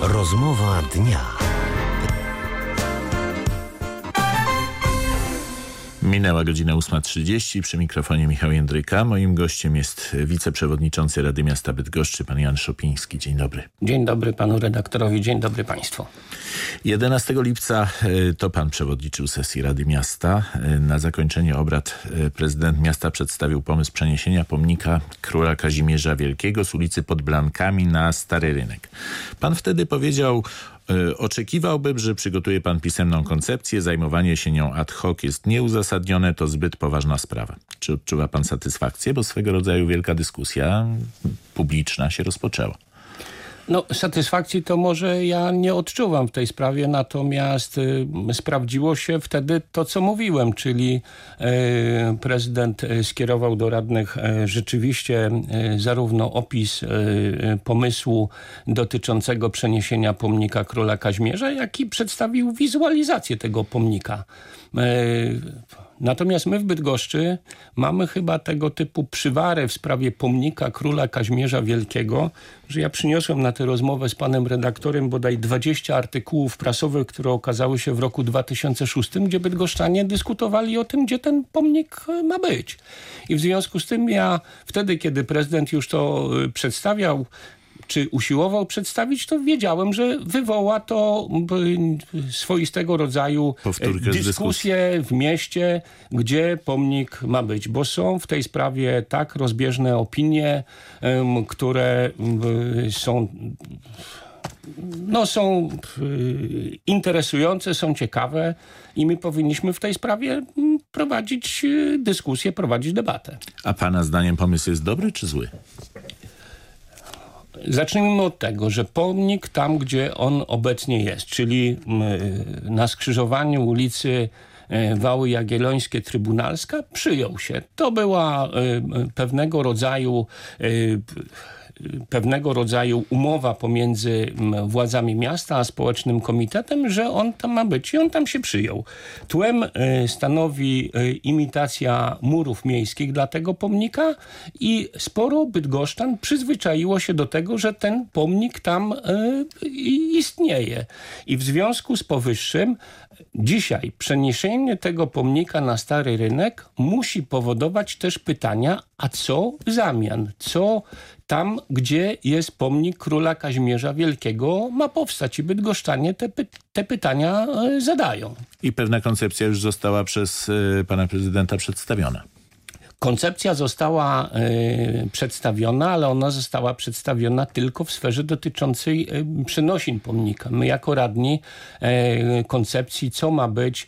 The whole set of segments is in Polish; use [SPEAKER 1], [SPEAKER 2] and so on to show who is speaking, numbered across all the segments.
[SPEAKER 1] Rozmowa dnia.
[SPEAKER 2] Minęła godzina 8:30. Przy mikrofonie Michał Jędryka. Moim gościem jest wiceprzewodniczący Rady Miasta Bydgoszczy, pan Jan Szopiński. Dzień dobry.
[SPEAKER 3] Dzień dobry panu redaktorowi, dzień dobry państwu.
[SPEAKER 2] 11 lipca to pan przewodniczył sesji Rady Miasta. Na zakończenie obrad prezydent miasta przedstawił pomysł przeniesienia pomnika króla Kazimierza Wielkiego z ulicy Pod Blankami na Stary Rynek. Pan wtedy powiedział: oczekiwałbym, że przygotuje pan pisemną koncepcję. Zajmowanie się nią ad hoc jest nieuzasadnione, to zbyt poważna sprawa. Czy odczuwa pan satysfakcję? Bo swego rodzaju wielka dyskusja publiczna się rozpoczęła.
[SPEAKER 3] No, satysfakcji to może ja nie odczuwam w tej sprawie, natomiast sprawdziło się wtedy to, co mówiłem, czyli prezydent skierował do radnych rzeczywiście zarówno opis pomysłu dotyczącego przeniesienia pomnika króla Kazimierza, jak i przedstawił wizualizację tego pomnika. Natomiast my w Bydgoszczy mamy chyba tego typu przywarę w sprawie pomnika króla Kazimierza Wielkiego, że ja przyniosłem na tę rozmowę z panem redaktorem bodaj 20 artykułów prasowych, które okazały się w roku 2006, gdzie bydgoszczanie dyskutowali o tym, gdzie ten pomnik ma być. I w związku z tym ja wtedy, kiedy prezydent już to przedstawiał, czy usiłował przedstawić, to wiedziałem, że wywoła to swoistego rodzaju dyskusję w mieście, gdzie pomnik ma być. Bo są w tej sprawie tak rozbieżne opinie, które są interesujące, są ciekawe i my powinniśmy w tej sprawie prowadzić dyskusję, prowadzić debatę.
[SPEAKER 2] A pana zdaniem pomysł jest dobry czy zły?
[SPEAKER 3] Zacznijmy od tego, że pomnik tam, gdzie on obecnie jest, czyli na skrzyżowaniu ulicy Wały Jagiellońskie Trybunalska, przyjął się. To była pewnego rodzaju umowa pomiędzy władzami miasta a społecznym komitetem, że on tam ma być i on tam się przyjął. Tłem stanowi imitacja murów miejskich dla tego pomnika i sporo bydgoszczan przyzwyczaiło się do tego, że ten pomnik tam istnieje. I w związku z powyższym dzisiaj przeniesienie tego pomnika na Stary Rynek musi powodować też pytania, a co w zamian? Co tam, gdzie jest pomnik króla Kazimierza Wielkiego, ma powstać? I bydgoszczanie te pytania zadają.
[SPEAKER 2] I pewna koncepcja już została przez pana prezydenta przedstawiona.
[SPEAKER 3] Koncepcja została przedstawiona, ale ona została przedstawiona tylko w sferze dotyczącej przenosin pomnika. My jako radni koncepcji, co ma być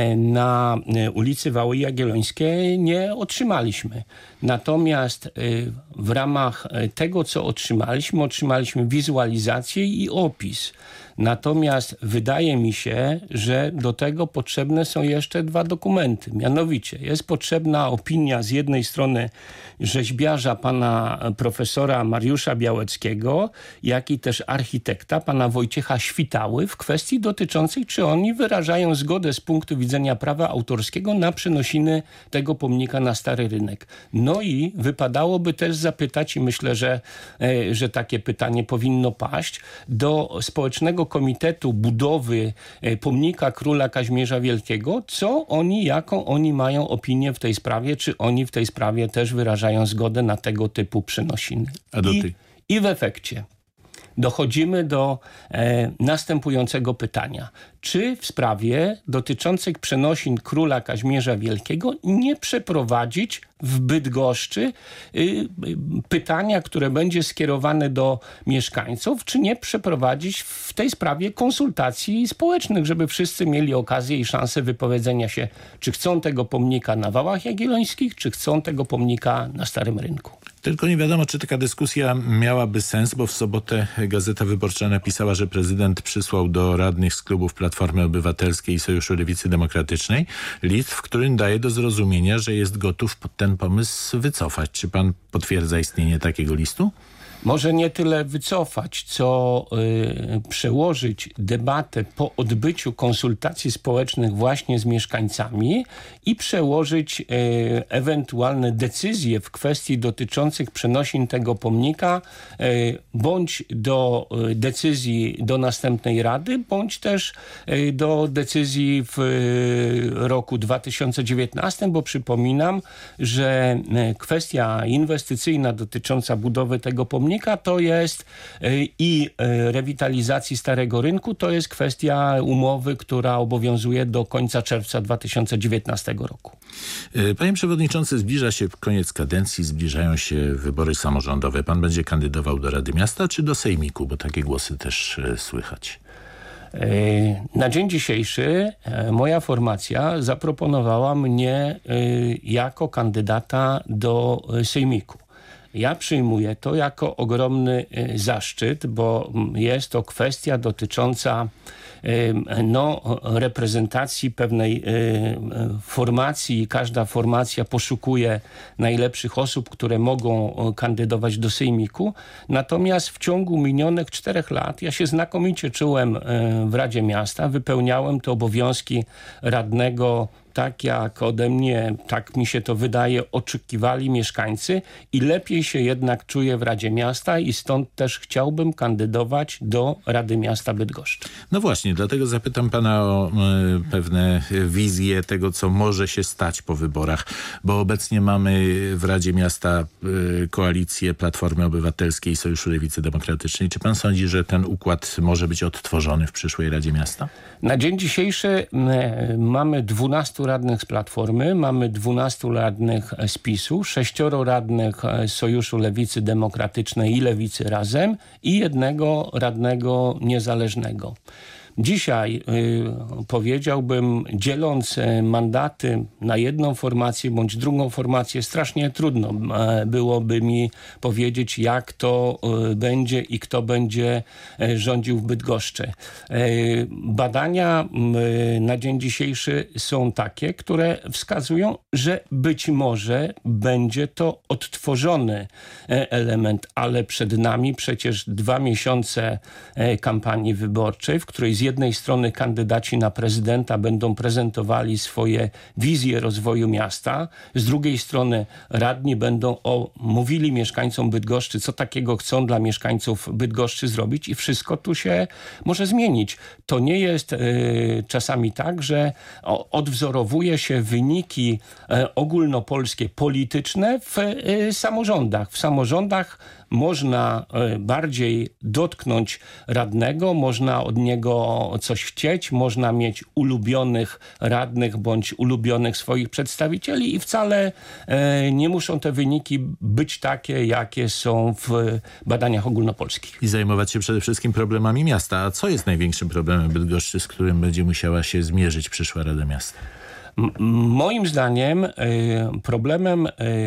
[SPEAKER 3] na ulicy Wały Jagiellońskiej, nie otrzymaliśmy. Natomiast w ramach tego, co otrzymaliśmy wizualizację i opis. Natomiast wydaje mi się, że do tego potrzebne są jeszcze dwa dokumenty. Mianowicie jest potrzebna opinia z jednej strony rzeźbiarza, pana profesora Mariusza Białeckiego, jak i też architekta, pana Wojciecha Świtały, w kwestii dotyczącej, czy oni wyrażają zgodę z punktu widzenia prawa autorskiego na przenosiny tego pomnika na Stary Rynek. No i wypadałoby też zapytać, i myślę, że takie pytanie powinno paść, do Społecznego Komitetu Budowy Pomnika Króla Kazimierza Wielkiego, jaką oni mają opinię w tej sprawie, czy oni w tej sprawie też wyrażają zgodę na tego typu przenosiny. I w efekcie dochodzimy do następującego pytania. Czy w sprawie dotyczącej przenosin króla Kazimierza Wielkiego nie przeprowadzić w Bydgoszczy pytania, które będzie skierowane do mieszkańców, czy nie przeprowadzić w tej sprawie konsultacji społecznych, żeby wszyscy mieli okazję i szansę wypowiedzenia się, czy chcą tego pomnika na Wałach Jagiellońskich, czy chcą tego pomnika na Starym Rynku.
[SPEAKER 2] Tylko nie wiadomo, czy taka dyskusja miałaby sens, bo w sobotę Gazeta Wyborcza napisała, że prezydent przysłał do radnych z klubów Platformy Obywatelskiej i Sojuszu Lewicy Demokratycznej list, w którym daje do zrozumienia, że jest gotów ten pomysł wycofać. Czy pan potwierdza istnienie takiego listu?
[SPEAKER 3] Może nie tyle wycofać, co przełożyć debatę po odbyciu konsultacji społecznych właśnie z mieszkańcami i przełożyć ewentualne decyzje w kwestii dotyczących przenosin tego pomnika bądź do decyzji do następnej Rady, bądź też do decyzji w roku 2019, bo przypominam, że kwestia inwestycyjna dotycząca budowy tego pomnika to jest i rewitalizacji Starego Rynku, to jest kwestia umowy, która obowiązuje do końca czerwca 2019 roku.
[SPEAKER 2] Panie przewodniczący, zbliża się koniec kadencji, zbliżają się wybory samorządowe. Pan będzie kandydował do Rady Miasta czy do Sejmiku, bo takie głosy też słychać.
[SPEAKER 3] Na dzień dzisiejszy moja formacja zaproponowała mnie jako kandydata do Sejmiku. Ja przyjmuję to jako ogromny zaszczyt, bo jest to kwestia dotycząca reprezentacji pewnej formacji. Każda formacja poszukuje najlepszych osób, które mogą kandydować do Sejmiku. Natomiast w ciągu minionych 4 lat ja się znakomicie czułem w Radzie Miasta. Wypełniałem te obowiązki radnego tak jak ode mnie, tak mi się to wydaje, oczekiwali mieszkańcy i lepiej się jednak czuję w Radzie Miasta i stąd też chciałbym kandydować do Rady Miasta Bydgoszczy.
[SPEAKER 2] No właśnie, dlatego zapytam pana o pewne wizje tego, co może się stać po wyborach, bo obecnie mamy w Radzie Miasta koalicję Platformy Obywatelskiej i Sojuszu Lewicy Demokratycznej. Czy pan sądzi, że ten układ może być odtworzony w przyszłej Radzie Miasta?
[SPEAKER 3] Na dzień dzisiejszy mamy 12 radnych z Platformy, mamy 12 radnych z PiS-u, 6 radnych z Sojuszu Lewicy Demokratycznej i Lewicy Razem i 1 radnego niezależnego. Dzisiaj powiedziałbym, dzieląc mandaty na jedną formację bądź drugą formację, strasznie trudno byłoby mi powiedzieć, jak to będzie i kto będzie rządził w Bydgoszczy. Badania na dzień dzisiejszy są takie, które wskazują, że być może będzie to odtworzony element, ale przed nami przecież 2 miesiące kampanii wyborczej, w której z jednej strony kandydaci na prezydenta będą prezentowali swoje wizje rozwoju miasta, z drugiej strony radni będą mówili mieszkańcom Bydgoszczy, co takiego chcą dla mieszkańców Bydgoszczy zrobić i wszystko tu się może zmienić. To nie jest czasami tak, że odwzorowuje się wyniki ogólnopolskie polityczne w samorządach. W samorządach można bardziej dotknąć radnego, można od niego coś chcieć, można mieć ulubionych radnych bądź ulubionych swoich przedstawicieli i wcale nie muszą te wyniki być takie, jakie są w badaniach ogólnopolskich.
[SPEAKER 2] I zajmować się przede wszystkim problemami miasta. A co jest największym problemem Bydgoszczy, z którym będzie musiała się zmierzyć przyszła Rada Miasta?
[SPEAKER 3] Moim zdaniem problemem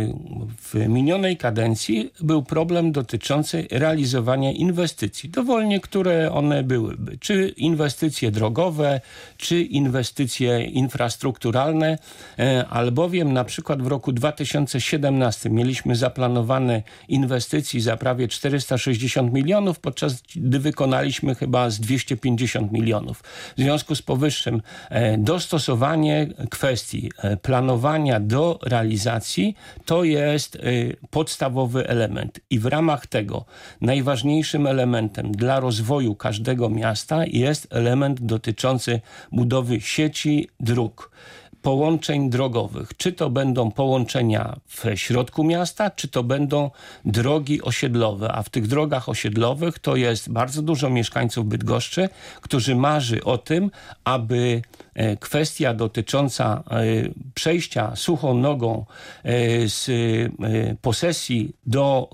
[SPEAKER 3] w minionej kadencji był problem dotyczący realizowania inwestycji. Dowolnie, które one byłyby. Czy inwestycje drogowe, czy inwestycje infrastrukturalne, albowiem na przykład w roku 2017 mieliśmy zaplanowane inwestycji za prawie 460 milionów, podczas gdy wykonaliśmy chyba z 250 milionów. W związku z powyższym dostosowanie kwestii planowania do realizacji to jest podstawowy element i w ramach tego najważniejszym elementem dla rozwoju każdego miasta jest element dotyczący budowy sieci dróg, połączeń drogowych. Czy to będą połączenia w środku miasta, czy to będą drogi osiedlowe. A w tych drogach osiedlowych to jest bardzo dużo mieszkańców Bydgoszczy, którzy marzy o tym, aby kwestia dotycząca przejścia suchą nogą z posesji do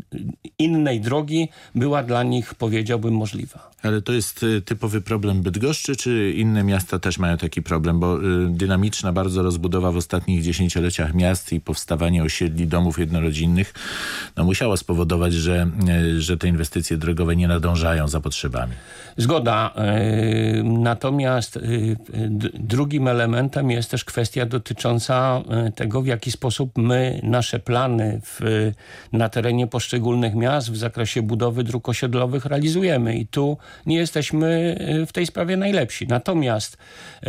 [SPEAKER 3] innej drogi była dla nich, powiedziałbym, możliwa.
[SPEAKER 2] Ale to jest typowy problem Bydgoszczy, czy inne miasta też mają taki problem? Bo dynamiczny dynamiczna bardzo rozbudowa w ostatnich dziesięcioleciach miast i powstawanie osiedli, domów jednorodzinnych musiało spowodować, że te inwestycje drogowe nie nadążają za potrzebami.
[SPEAKER 3] Zgoda. Natomiast drugim elementem jest też kwestia dotycząca tego, w jaki sposób my nasze plany na terenie poszczególnych miast w zakresie budowy dróg osiedlowych realizujemy. I tu nie jesteśmy w tej sprawie najlepsi. Natomiast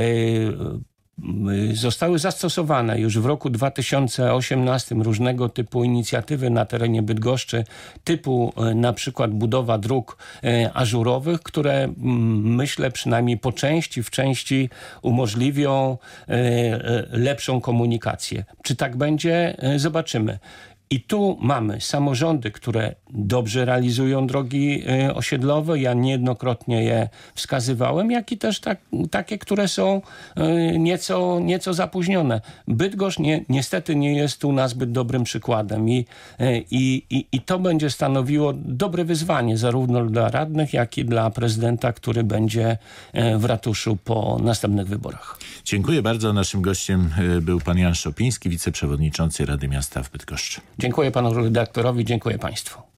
[SPEAKER 3] zostały zastosowane już w roku 2018 różnego typu inicjatywy na terenie Bydgoszczy, typu na przykład budowa dróg ażurowych, które myślę przynajmniej w części umożliwią lepszą komunikację. Czy tak będzie? Zobaczymy. I tu mamy samorządy, które dobrze realizują drogi osiedlowe. Ja niejednokrotnie je wskazywałem, jak i też takie, które są nieco zapóźnione. Bydgoszcz niestety nie jest tu nazbyt dobrym przykładem i to będzie stanowiło dobre wyzwanie zarówno dla radnych, jak i dla prezydenta, który będzie w ratuszu po następnych wyborach.
[SPEAKER 2] Dziękuję bardzo. Naszym gościem był pan Jan Szopiński, wiceprzewodniczący Rady Miasta w Bydgoszczy.
[SPEAKER 3] Dziękuję panu redaktorowi, dziękuję państwu.